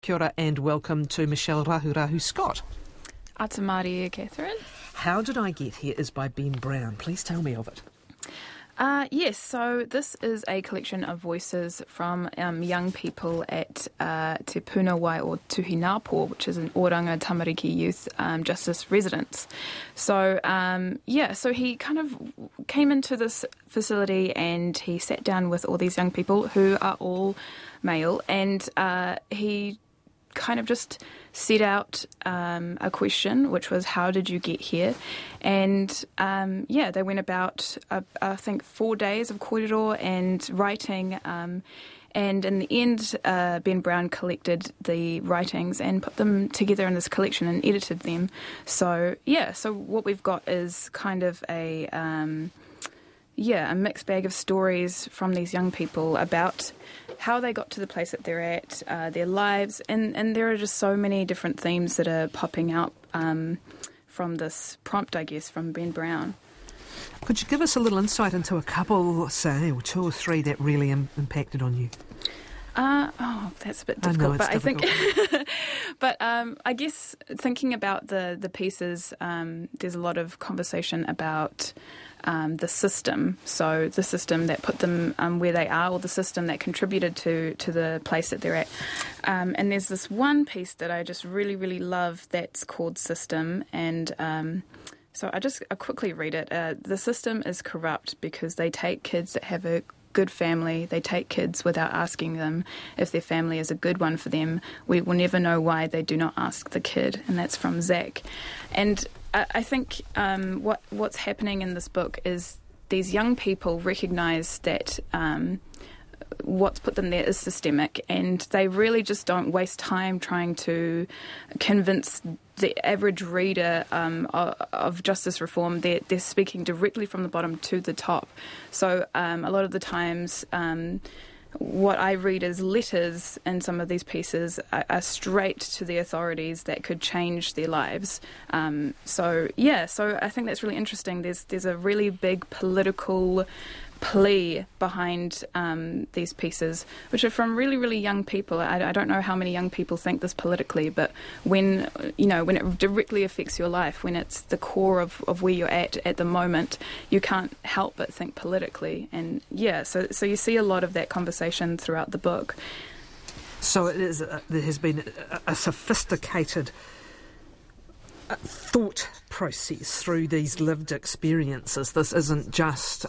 Kia ora and welcome to Michelle Rahurahu Scott. Ata Maria, Catherine. How Did I Get Here is by Ben Brown. Please tell me of it. Yes, so this is a collection of voices from young people at Te Punawai or Tuhinapo, which is an Oranga Tamariki Youth Justice residence. So, so he kind of came into this facility and he sat down with all these young people who are all male, and he kind of just set out a question, which was, how did you get here? And they went about, I think, 4 days of kōrero and writing. And in the end, Ben Brown collected the writings and put them together in this collection and edited them. So what we've got is kind of a mixed bag of stories from these young people about how they got to the place that they're at, their lives, and there are just so many different themes that are popping out from this prompt, I guess, from Ben Brown. Could you give us a little insight into a couple, say, or two or three that really impacted on you? That's a bit difficult, but difficult. I think, I guess thinking about the pieces, there's a lot of conversation about the system. So the system that put them where they are, or the system that contributed to the place that they're at. And there's this one piece that I just really, really love that's called System, and so I'll quickly read it. The system is corrupt because they take kids that have a good family. They take kids without asking them if their family is a good one for them. We will never know why they do not ask the kid. And that's from Zach. And I think what's happening in this book is these young people recognise that what's put them there is systemic, and they really just don't waste time trying to convince the average reader of justice reform. They're speaking directly from the bottom to the top. So a lot of the times what I read as letters in some of these pieces are straight to the authorities that could change their lives. So I think that's really interesting. There's a really big political plea behind these pieces, which are from really, really young people. I don't know how many young people think this politically, but when it directly affects your life, when it's the core of where you're at the moment, you can't help but think politically. And so you see a lot of that conversation throughout the book. So there has been a sophisticated thought process through these lived experiences. This isn't just,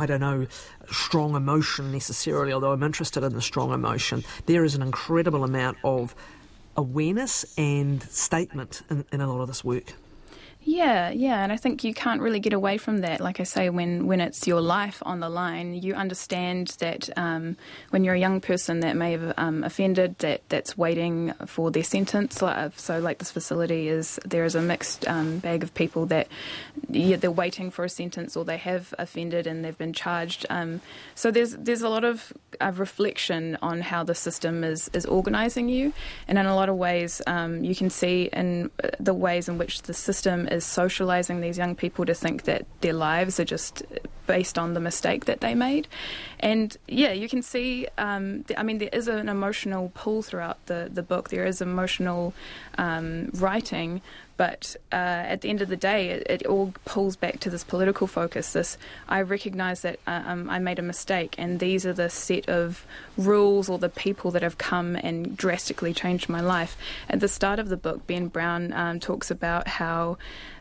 strong emotion necessarily, although I'm interested in the strong emotion. There is an incredible amount of awareness and statement in a lot of this work. Yeah, and I think you can't really get away from that. Like I say, when it's your life on the line, you understand that when you're a young person that may have offended, that's waiting for their sentence. So like this facility there is a mixed bag of people that they're waiting for a sentence, or they have offended and they've been charged. So there's a lot of reflection on how the system is organising you, and in a lot of ways you can see in the ways in which the system is socialising these young people to think that their lives are just based on the mistake that they made. And you can see, there is an emotional pull throughout the book. There is emotional writing, but at the end of the day, it all pulls back to this political focus. I recognise that I made a mistake, and these are the set of rules or the people that have come and drastically changed my life. At the start of the book, Ben Brown talks about how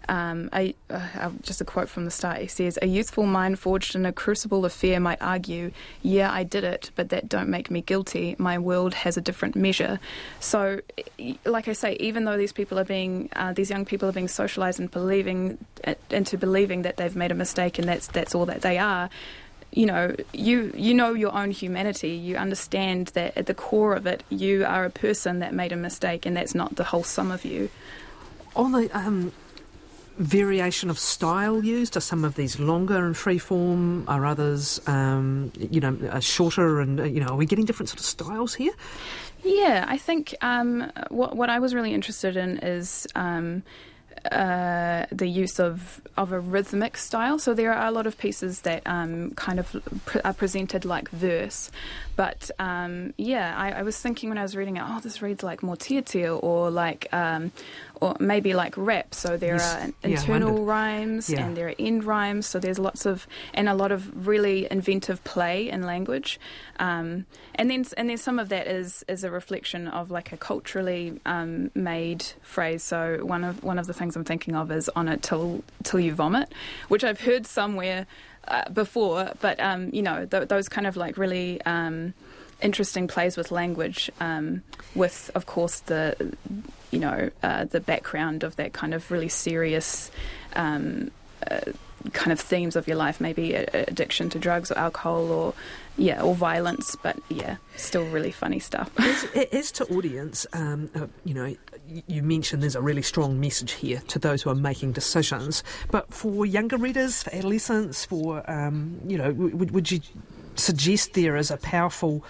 just a quote from the start. He says, "A youthful mind forged in a crucible of fear might argue, yeah, I did it, but that don't make me guilty. My world has a different measure." So, like I say, even though these young people are being socialised into believing that they've made a mistake and that's all that they are, you know your own humanity. You understand that at the core of it, you are a person that made a mistake, and that's not the whole sum of you. On the variation of style used, are some of these longer and free form, are others shorter, and are we getting different sort of styles here? Yeah, I think what I was really interested in is the use of a rhythmic style. So there are a lot of pieces that kind of are presented like verse. But I was thinking when I was reading it, this reads like more tiatia or maybe like rap. So there are internal rhymes and there are end rhymes. So there's a lot of really inventive play in language. And then some of that is a reflection of like a culturally made phrase. So one of the things I'm thinking of is "on it till you vomit," which I've heard somewhere before. But those kind of like really interesting plays with language, with of course the background of that kind of really serious kind of themes of your life, maybe addiction to drugs or alcohol or violence, but still really funny stuff. As to audience, you mentioned there's a really strong message here to those who are making decisions, but for younger readers, for adolescents, for would you suggest there is a powerful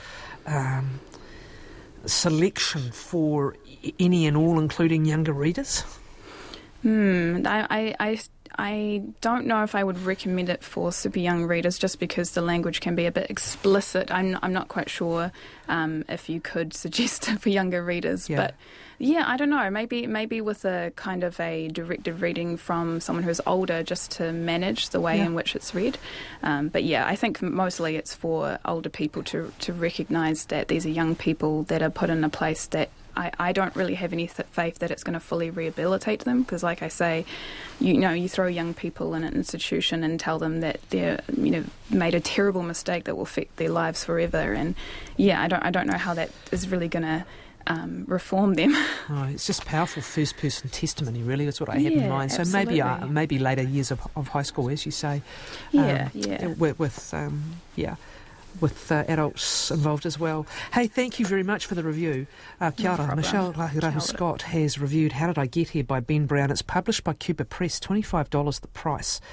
selection for any and all, including younger readers? I don't know if I would recommend it for super young readers, just because the language can be a bit explicit. I'm not quite sure if you could suggest it for younger readers, but I don't know. Maybe with a kind of a directed reading from someone who's older, just to manage the way in which it's read. I think mostly it's for older people to recognise that these are young people that are put in a place that I don't really have any faith that it's going to fully rehabilitate them, because, like I say, you throw young people in an institution and tell them that they're made a terrible mistake that will affect their lives forever, and I don't know how that is really going to reform them. Oh, it's just powerful first-person testimony, really. That's what I have in mind. So absolutely. maybe later years of high school, as you say. With adults involved as well. Hey, thank you very much for the review. Kia ora. Michelle Rahurahu-Scott has reviewed How Did I Get Here by Ben Brown. It's published by Cuba Press, $25 the price.